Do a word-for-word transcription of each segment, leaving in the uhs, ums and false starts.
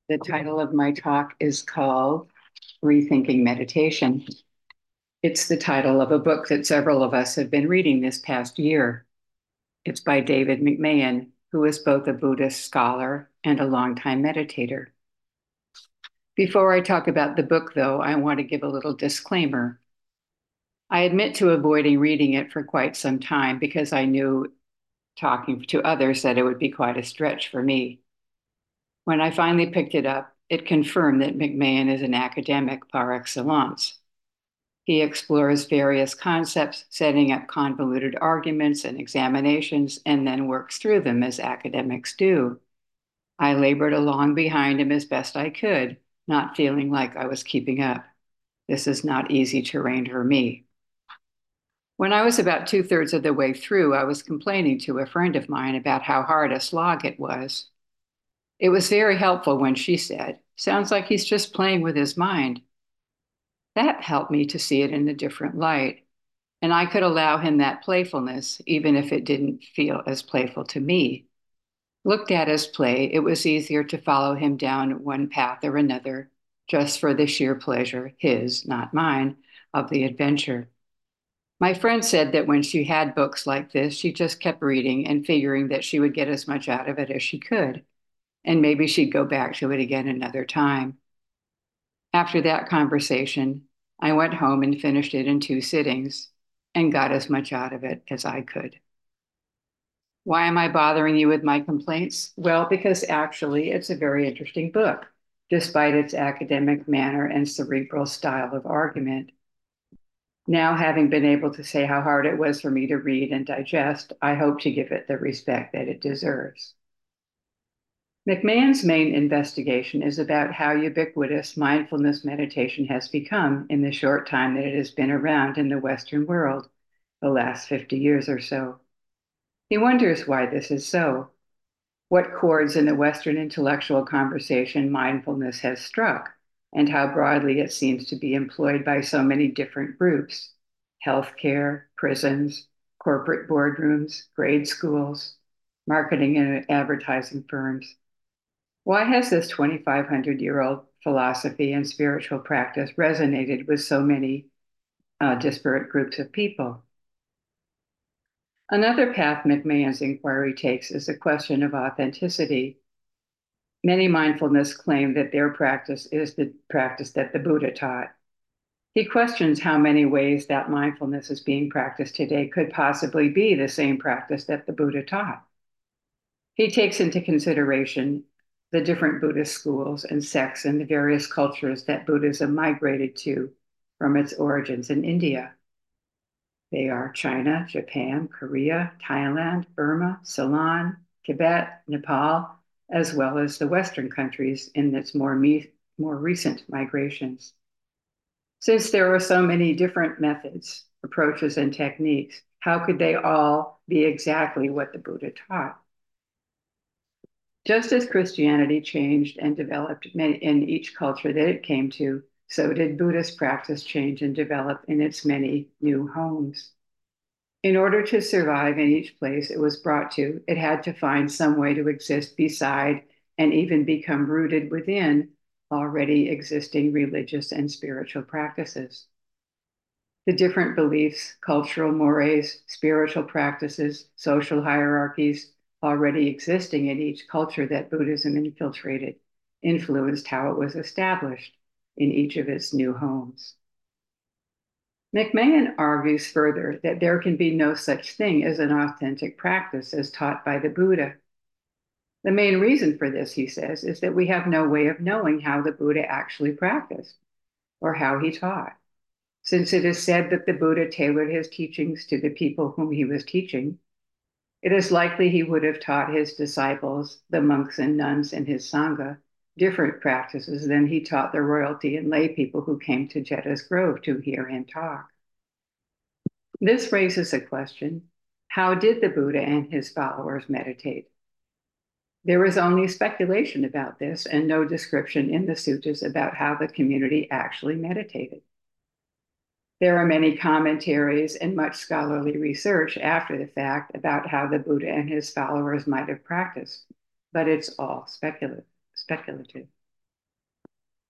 The title of my talk is called Rethinking Meditation. It's the title of a book that several of us have been reading this past year. It's by David McMahon, who is both a Buddhist scholar and a longtime meditator. Before I talk about the book, though, I want to give a little disclaimer. I admit to avoiding reading it for quite some time because I knew, talking to others, that it would be quite a stretch for me. When I finally picked it up, it confirmed that McMahon is an academic par excellence. He explores various concepts, setting up convoluted arguments and examinations, and then works through them as academics do. I labored along behind him as best I could, not feeling like I was keeping up. This is not easy terrain for me. When I was about two thirds of the way through, I was complaining to a friend of mine about how hard a slog it was. It was very helpful when she said, "Sounds like he's just playing with his mind." That helped me to see it in a different light, and I could allow him that playfulness, even if it didn't feel as playful to me. Looked at as play, it was easier to follow him down one path or another, just for the sheer pleasure, his, not mine, of the adventure. My friend said that when she had books like this, she just kept reading and figuring that she would get as much out of it as she could, and maybe she'd go back to it again another time. After that conversation, I went home and finished it in two sittings and got as much out of it as I could. Why am I bothering you with my complaints? Well, because actually it's a very interesting book, despite its academic manner and cerebral style of argument. Now, having been able to say how hard it was for me to read and digest, I hope to give it the respect that it deserves. McMahon's main investigation is about how ubiquitous mindfulness meditation has become in the short time that it has been around in the Western world, the last fifty years or so. He wonders why this is so, what chords in the Western intellectual conversation mindfulness has struck, and how broadly it seems to be employed by so many different groups: healthcare, prisons, corporate boardrooms, grade schools, marketing and advertising firms. Why has this twenty-five hundred year old philosophy and spiritual practice resonated with so many uh, disparate groups of people? Another path McMahon's inquiry takes is the question of authenticity. Many mindfulness claim that their practice is the practice that the Buddha taught. He questions how many ways that mindfulness is being practiced today could possibly be the same practice that the Buddha taught. He takes into consideration the different Buddhist schools and sects and the various cultures that Buddhism migrated to from its origins in India. They are China, Japan, Korea, Thailand, Burma, Ceylon, Tibet, Nepal, as well as the Western countries in its more, me- more recent migrations. Since there are so many different methods, approaches, and techniques, how could they all be exactly what the Buddha taught? Just as Christianity changed and developed in each culture that it came to, so did Buddhist practice change and develop in its many new homes. In order to survive in each place it was brought to, it had to find some way to exist beside and even become rooted within already existing religious and spiritual practices. The different beliefs, cultural mores, spiritual practices, social hierarchies already existing in each culture that Buddhism infiltrated influenced how it was established in each of its new homes. McMahon argues further that there can be no such thing as an authentic practice as taught by the Buddha. The main reason for this, he says, is that we have no way of knowing how the Buddha actually practiced or how he taught. Since it is said that the Buddha tailored his teachings to the people whom he was teaching, it is likely he would have taught his disciples, the monks and nuns in his Sangha, different practices than he taught the royalty and lay people who came to Jedda's Grove to hear him talk. This raises a question: how did the Buddha and his followers meditate? There is only speculation about this and no description in the suttas about how the community actually meditated. There are many commentaries and much scholarly research after the fact about how the Buddha and his followers might have practiced, but it's all speculative. speculative.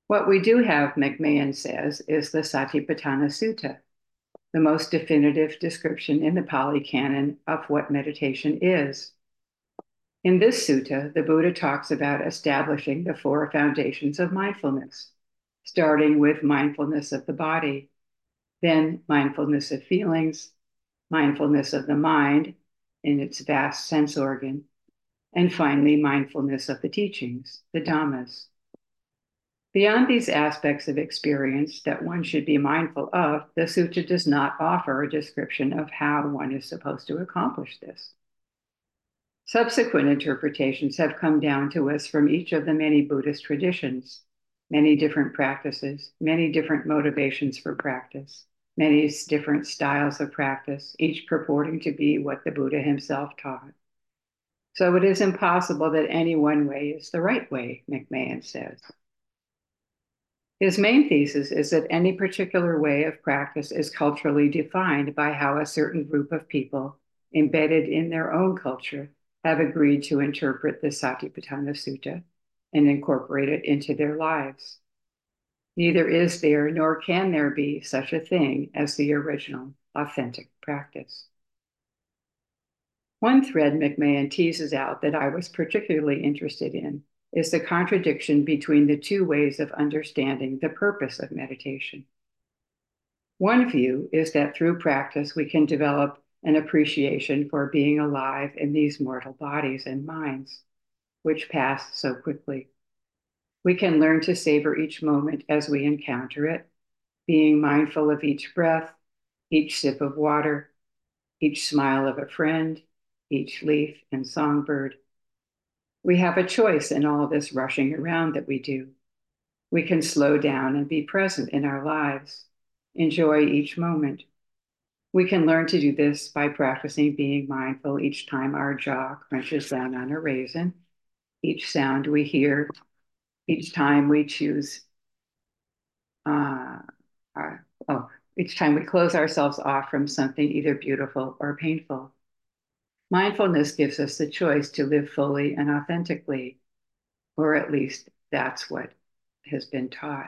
What we do have, McMahon says, is the Satipatthana Sutta, the most definitive description in the Pali Canon of what meditation is. In this sutta, the Buddha talks about establishing the four foundations of mindfulness, starting with mindfulness of the body, then mindfulness of feelings, mindfulness of the mind in its vast sense organ, and finally, mindfulness of the teachings, the Dhammas. Beyond these aspects of experience that one should be mindful of, the sutta does not offer a description of how one is supposed to accomplish this. Subsequent interpretations have come down to us from each of the many Buddhist traditions, many different practices, many different motivations for practice, many different styles of practice, each purporting to be what the Buddha himself taught. So it is impossible that any one way is the right way, McMahon says. His main thesis is that any particular way of practice is culturally defined by how a certain group of people, embedded in their own culture, have agreed to interpret the Satipatthana Sutta and incorporate it into their lives. Neither is there nor can there be such a thing as the original, authentic practice. One thread McMahon teases out that I was particularly interested in is the contradiction between the two ways of understanding the purpose of meditation. One view is that through practice, we can develop an appreciation for being alive in these mortal bodies and minds, which pass so quickly. We can learn to savor each moment as we encounter it, being mindful of each breath, each sip of water, each smile of a friend, each leaf and songbird. We have a choice in all this rushing around that we do. We can slow down and be present in our lives, enjoy each moment. We can learn to do this by practicing being mindful each time our jaw crunches down on a raisin, each sound we hear, each time we choose, uh, our, oh, each time we close ourselves off from something either beautiful or painful. Mindfulness gives us the choice to live fully and authentically, or at least that's what has been taught.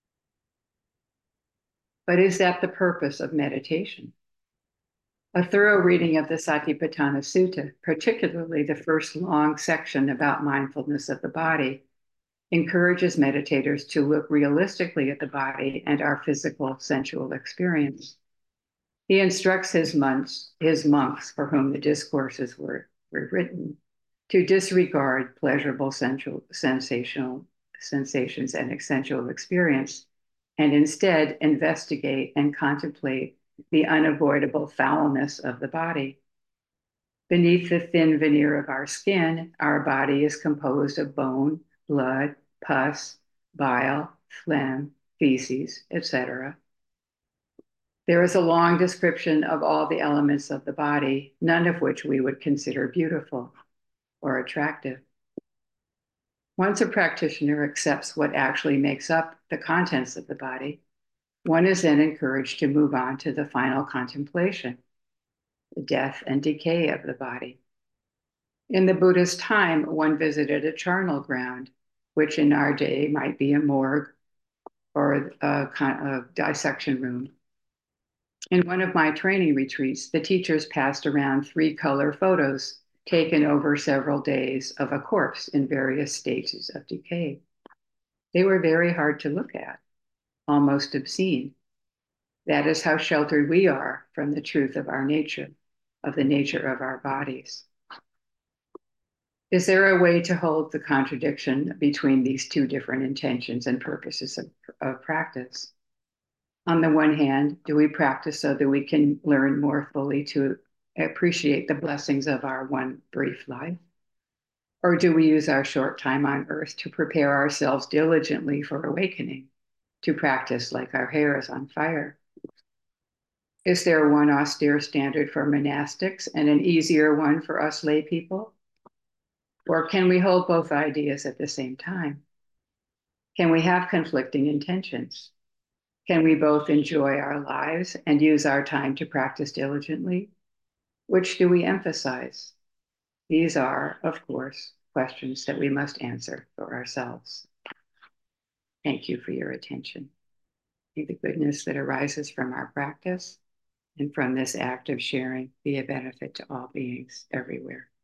But is that the purpose of meditation? A thorough reading of the Satipatthana Sutta, particularly the first long section about mindfulness of the body, encourages meditators to look realistically at the body and our physical sensual experience. He instructs his monks, his monks for whom the discourses were, were written, to disregard pleasurable sensual, sensational sensations and sensual experience, and instead investigate and contemplate the unavoidable foulness of the body. Beneath the thin veneer of our skin, our body is composed of bone, blood, pus, bile, phlegm, feces, et cetera. There is a long description of all the elements of the body, none of which we would consider beautiful or attractive. Once a practitioner accepts what actually makes up the contents of the body, one is then encouraged to move on to the final contemplation, the death and decay of the body. In the Buddha's time, one visited a charnel ground, which in our day might be a morgue or a, a dissection room. In one of my training retreats, the teachers passed around three color photos taken over several days of a corpse in various stages of decay. They were very hard to look at, almost obscene. That is how sheltered we are from the truth of our nature, of the nature of our bodies. Is there a way to hold the contradiction between these two different intentions and purposes of, of practice? On the one hand, do we practice so that we can learn more fully to appreciate the blessings of our one brief life? Or do we use our short time on earth to prepare ourselves diligently for awakening, to practice like our hair is on fire? Is there one austere standard for monastics and an easier one for us lay people? Or can we hold both ideas at the same time? Can we have conflicting intentions? Can we both enjoy our lives and use our time to practice diligently? Which do we emphasize? These are, of course, questions that we must answer for ourselves. Thank you for your attention. May the goodness that arises from our practice and from this act of sharing be a benefit to all beings everywhere.